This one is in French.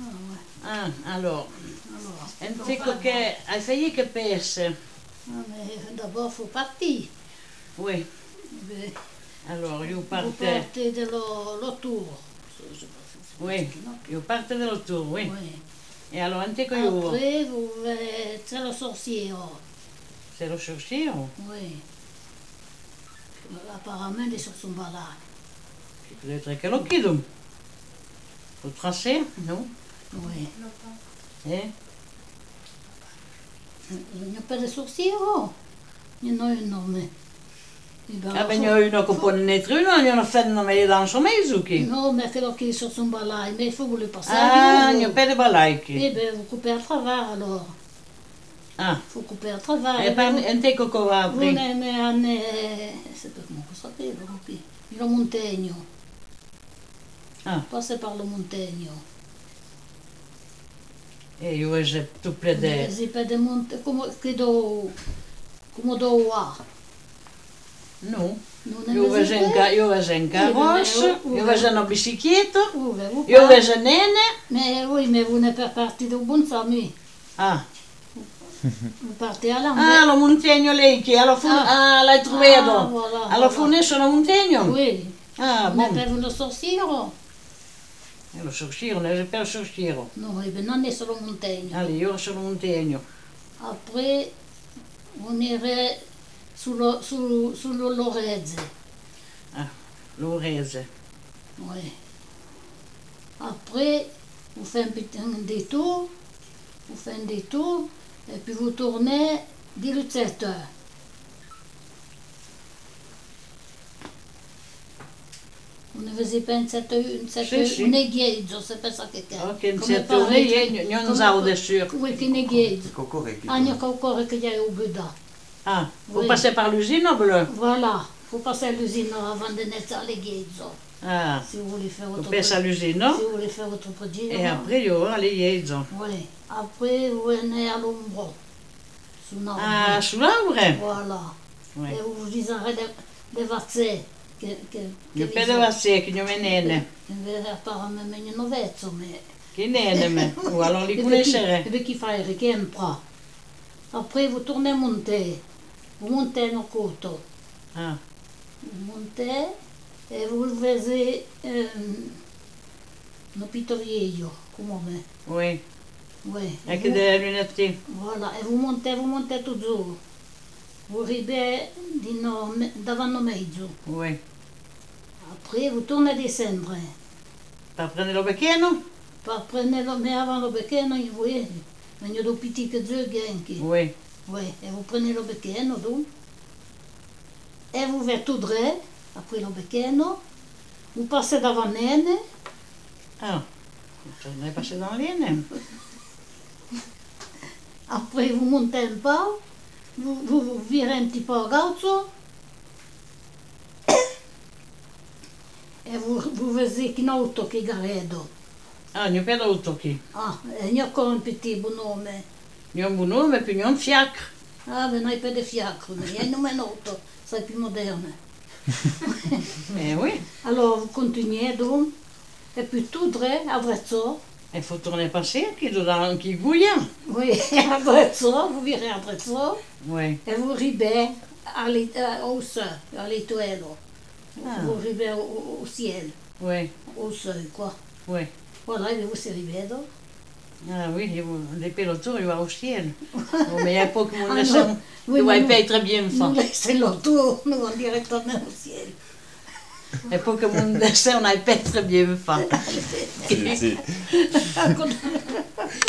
Ah, alors. Alors, Ente che hai failli che pesse. mais d'abord, il faut partir. Oui. Mais Alors, io vous parte. partez de le tour. Oui, io parte dello tour, oui. Oui. E allora ante che io. Après, vous c'est le sorcier. Se lo sorciro. Oui. Apparemment, il est sur son balai. Peut-être che lo chiedo. Faut tracer, non? Oui. Eh? Il n'y a pas de sorcier, oh. Il y en a un nome. Ah ben, il y a uno che può naître uno, il y en a fait non mais dans son maison qui. Non, mais quello qui est sur son balai, mais il faut vous le passer Ah, à il n'y a pas de balai qui. Eh bien, vous coupez à travers alors. Ah. Il faut couper à travers. E per ente che va Vous apri. c'est pas comment ça s'appelle, le Montegno. Ah. Passez par le Montegno. E io ho tutte le. C'est pas de monte, come do a. No. Non Io vejo in carrosse, io vejo una bicicletta, io Vous vejo nene. Mais oui, mais vous n'êtes pas parti de bon sami. Ah. Vous partez à Ah, l'envers. lo Montegno lei che alla fine. Ah, l'hai trovato. Voilà, Alla fine sono Montegno? Oui. Ah, Vous bon. n'avez pas vu le sorcier? E lo sorciro, ne per il sorciro. Non, eh bien, non è solo Montegno. Allora, io sono Montegno. Après, on irait sous le Loreze. Ah, Lorese. Oui. Après, vous faites un détour, et puis vous tournez 17 heures. Vous ne faisiez pas une 7 Sì. un eghiezzo, c'est pas ça che è. Ok, in certo non so adesso. Come che un eghiezzo. Kokoreki. Ah, il y a encore qu'il y a au Buddha. Ah, faut Oui. passer par l'usine ou bleu? Voilà, il faut passer à l'usine avant de naître à l'eghiezzo. Ah, Si vous voulez faire faut votre passer à l'usine, no? Si vous voulez faire votre prodige. E après io alle liaison. Oui. Après, vous venez à l'ombre. Sous l'arbre. Ah, sull'ombre? Voilà. Oui. Et vous viserez des vaccins. Non pedeva se che non venene. Apparemment, il y en a vezzo, mais... Che nene me. O allora li conoscere. Et qui fait, qui aime pas. Après, vous tournez monter. Vous montez dans le coteau. Ah, Vous montez et vous faisiez un pittorio, come oui. Oui. E che delle lunette. Voilà, et vous montez toujours. Vous arrivez devant le mezzo. Oui. Après, vous tournez descendre. Per prendere lo becchino? Mais avant le becchino, vous voyez, il y a des petits que Dieu gagne. Oui. Oui, et vous prenez le becchino, donc. Et vous faites tout droit, après le becchino. Vous passez devant Nene. Ah, tornai passare dans l'ine. Après, vous montez un peu. Vous virez un petit peu à gauche. Et vous faisiez une auto qui garedo. Ah, non per autochi. Ah, et il y a encore un petit bonhomme. Non un buon nome, più non un fiacre. Ah, ben, non, pas de fiacre, mais il y a une auto. C'est plus moderne. Eh oui. Alors, vous continuez donc. Et puis, tout droit, à Brezzo. Il faut tourner passer qui dans qui gouillant. Oui, à Brezzo, vous virez à Brezzo. Oui. Et vous arrivez au seuil, à l'étoile. Ah. Vous arrivez au ciel, Oui. au seuil, quoi. Oui. Voilà, et vous arrivez donc. Ah oui, les pelotons, ils vont au ciel. Oh, mais il n'y a pas que mon Ah, laissant. non. Tu Oui, vas mais pas être bien nous fin. laissez l'auto, nous allons directement au ciel. Il n'y a pas que mon dessin, on n'a pas être bien fin. Si.